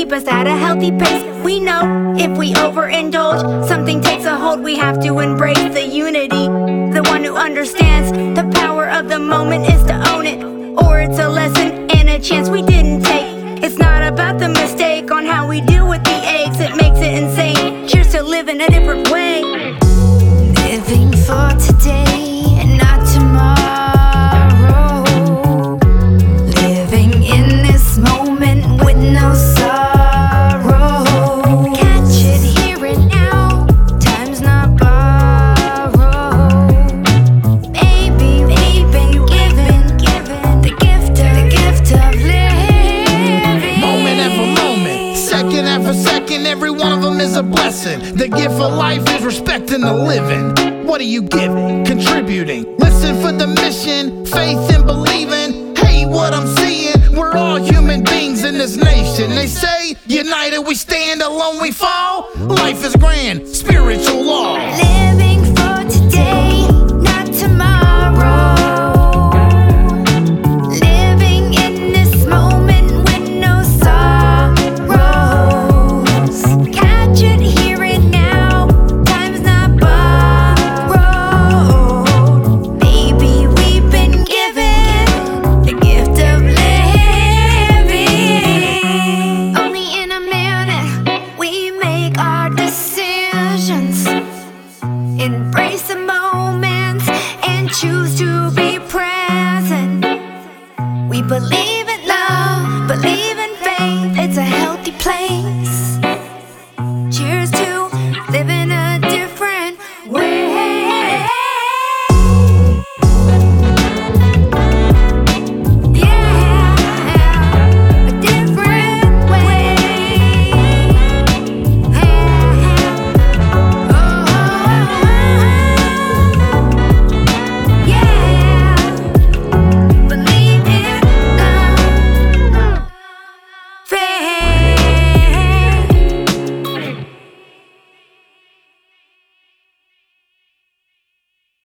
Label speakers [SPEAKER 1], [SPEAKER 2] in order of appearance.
[SPEAKER 1] keep us at a healthy pace. We know if we overindulge, something takes a hold. We have to embrace the unity. The one who understands the power of the moment is to own it, or it's a lesson and a chance we didn't take. It's not about the mistake on how we deal with the eggs. It makes it insane. Cheers to live in a different way. Living for today and not tomorrow. Living in this moment with no sorrow. Catch it here and now. Time's not borrowed. Baby, we've been given the gift of living.
[SPEAKER 2] Moment after moment, second after second, every one of them is a blessing. The gift of life is respecting the living. What are you giving? Contributing. Listen for the mission, faith and believing. Hey, what I'm seeing, we're all human beings in this nation. They say, united we stand, alone we fall. Life is grand, spiritual law.
[SPEAKER 1] Living